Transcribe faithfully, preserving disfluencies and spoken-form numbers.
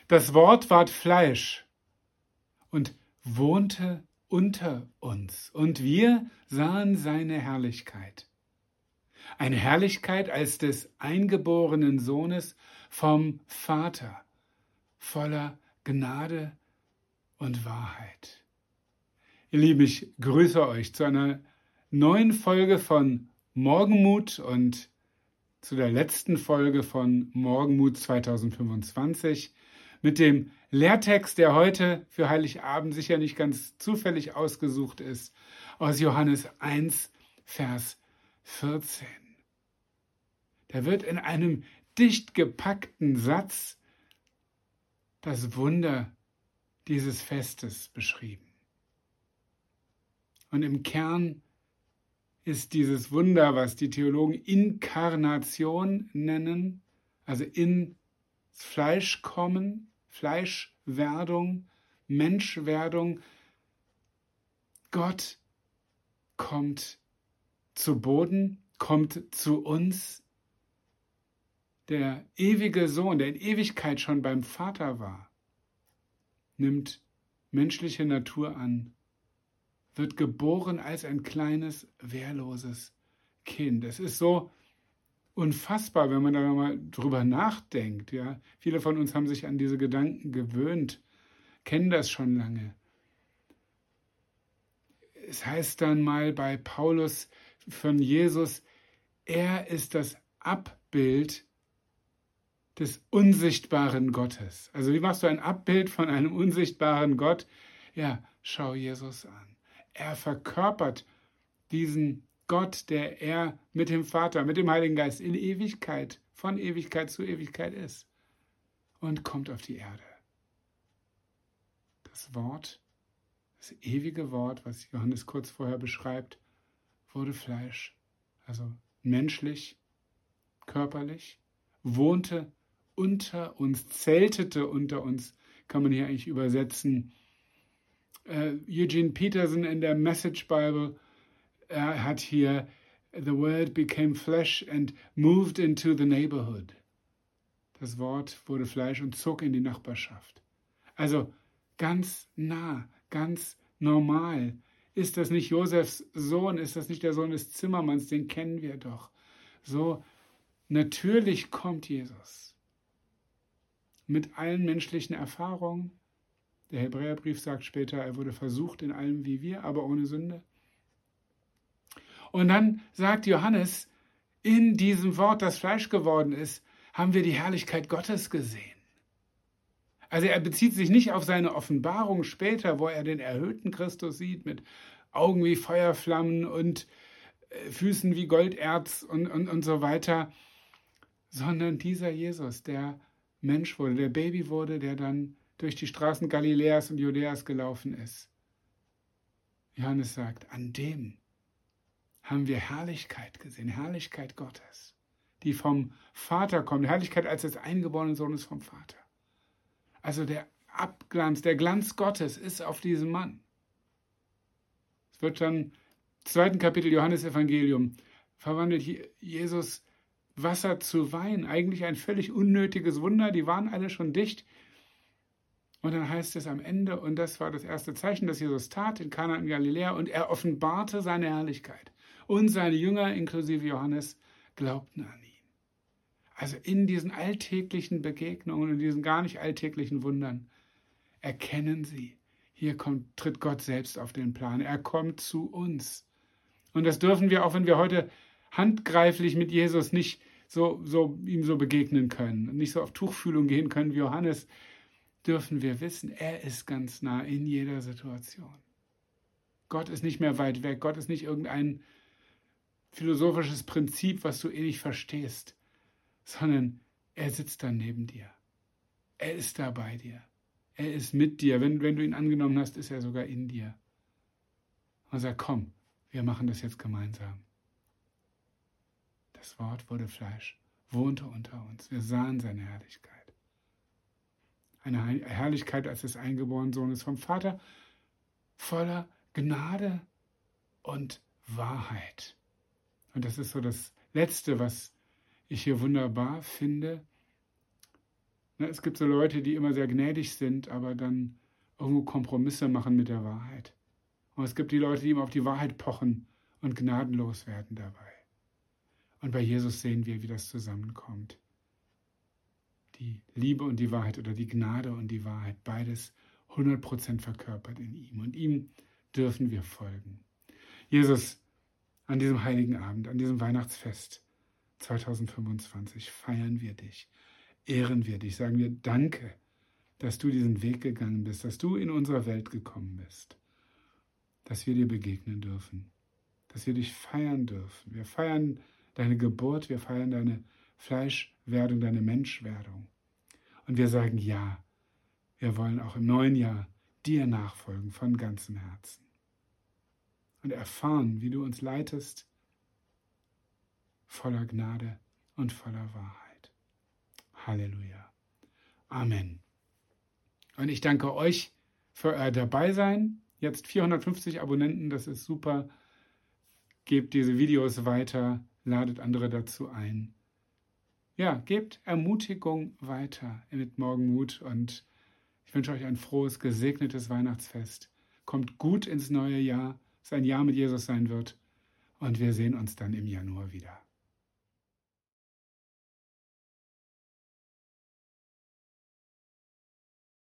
Das Wort ward Fleisch und wohnte unter uns, und wir sahen seine Herrlichkeit. Eine Herrlichkeit als des eingeborenen Sohnes vom Vater, voller Gnade und Wahrheit. Ihr Lieben, ich grüße euch zu einer neuen Folge von Morgenmut und zu der letzten Folge von Morgenmut zwanzig fünfundzwanzig mit dem Lehrtext, der heute für Heiligabend sicher nicht ganz zufällig ausgesucht ist, aus Johannes eins, Vers vierzehn. Da wird in einem dicht gepackten Satz das Wunder dieses Festes beschrieben. Und im Kern ist dieses Wunder, was die Theologen Inkarnation nennen, also ins Fleisch kommen, Fleischwerdung, Menschwerdung. Gott kommt zu Boden, kommt zu uns. Der ewige Sohn, der in Ewigkeit schon beim Vater war, nimmt menschliche Natur an, wird geboren als ein kleines, wehrloses Kind. Es ist so unfassbar, wenn man da mal drüber nachdenkt. Ja? Viele von uns haben sich an diese Gedanken gewöhnt, kennen das schon lange. Es heißt dann mal bei Paulus von Jesus, er ist das Abbild des unsichtbaren Gottes. Also wie machst du ein Abbild von einem unsichtbaren Gott? Ja, schau Jesus an. Er verkörpert diesen Gott, der er mit dem Vater, mit dem Heiligen Geist in Ewigkeit, von Ewigkeit zu Ewigkeit ist und kommt auf die Erde. Das Wort, das ewige Wort, was Johannes kurz vorher beschreibt, wurde Fleisch, also menschlich, körperlich, wohnte unter uns, zeltete unter uns, kann man hier eigentlich übersetzen. Uh, Eugene Peterson in der Message Bible uh, hat hier The word became flesh and moved into the neighborhood. Das Wort wurde Fleisch und zog in die Nachbarschaft. Also ganz nah, ganz normal. Ist das nicht Josefs Sohn? Ist das nicht der Sohn des Zimmermanns? Den kennen wir doch. So natürlich kommt Jesus mit allen menschlichen Erfahrungen. Der Hebräerbrief sagt später, er wurde versucht in allem wie wir, aber ohne Sünde. Und dann sagt Johannes, in diesem Wort, das Fleisch geworden ist, haben wir die Herrlichkeit Gottes gesehen. Also er bezieht sich nicht auf seine Offenbarung später, wo er den erhöhten Christus sieht, mit Augen wie Feuerflammen und Füßen wie Golderz und, und, und so weiter, sondern dieser Jesus, der Mensch wurde, der Baby wurde, der dann durch die Straßen Galiläas und Judäas gelaufen ist. Johannes sagt, an dem haben wir Herrlichkeit gesehen, Herrlichkeit Gottes, die vom Vater kommt, Herrlichkeit als des eingeborenen Sohnes vom Vater. Also der Abglanz, der Glanz Gottes ist auf diesem Mann. Es wird dann im zweiten Kapitel Johannesevangelium verwandelt Jesus Wasser zu Wein, eigentlich ein völlig unnötiges Wunder, die waren alle schon dicht. Und dann heißt es am Ende, und das war das erste Zeichen, das Jesus tat in Kana in Galiläa, und er offenbarte seine Herrlichkeit. Und seine Jünger, inklusive Johannes, glaubten an ihn. Also in diesen alltäglichen Begegnungen und diesen gar nicht alltäglichen Wundern erkennen sie, hier kommt, tritt Gott selbst auf den Plan. Er kommt zu uns. Und das dürfen wir, auch wenn wir heute handgreiflich mit Jesus nicht so, so, ihm so begegnen können, nicht so auf Tuchfühlung gehen können wie Johannes, dürfen wir wissen, er ist ganz nah in jeder Situation. Gott ist nicht mehr weit weg. Gott ist nicht irgendein philosophisches Prinzip, was du eh nicht verstehst, sondern er sitzt da neben dir. Er ist da bei dir. Er ist mit dir. Wenn, wenn du ihn angenommen hast, ist er sogar in dir. Und sagt, komm, wir machen das jetzt gemeinsam. Das Wort wurde Fleisch, wohnte unter uns. Wir sahen seine Herrlichkeit. Eine Herrlichkeit als des eingeborenen Sohnes vom Vater, voller Gnade und Wahrheit. Und das ist so das Letzte, was ich hier wunderbar finde. Ne, es gibt so Leute, die immer sehr gnädig sind, aber dann irgendwo Kompromisse machen mit der Wahrheit. Und es gibt die Leute, die immer auf die Wahrheit pochen und gnadenlos werden dabei. Und bei Jesus sehen wir, wie das zusammenkommt. Die Liebe und die Wahrheit oder die Gnade und die Wahrheit, beides hundert Prozent verkörpert in ihm. Und ihm dürfen wir folgen. Jesus, an diesem heiligen Abend, an diesem Weihnachtsfest zweitausendfünfundzwanzig feiern wir dich, ehren wir dich, sagen wir Danke, dass du diesen Weg gegangen bist, dass du in unsere Welt gekommen bist, dass wir dir begegnen dürfen, dass wir dich feiern dürfen. Wir feiern deine Geburt, wir feiern deine Fleischwerdung, deine Menschwerdung. Und wir sagen ja, wir wollen auch im neuen Jahr dir nachfolgen von ganzem Herzen und erfahren, wie du uns leitest, voller Gnade und voller Wahrheit. Halleluja. Amen. Und ich danke euch für euer Dabeisein. Jetzt vierhundertfünfzig Abonnenten, das ist super. Gebt diese Videos weiter, ladet andere dazu ein. Ja, gebt Ermutigung weiter mit Morgenmut und ich wünsche euch ein frohes, gesegnetes Weihnachtsfest. Kommt gut ins neue Jahr, es ein Jahr mit Jesus sein wird und wir sehen uns dann im Januar wieder.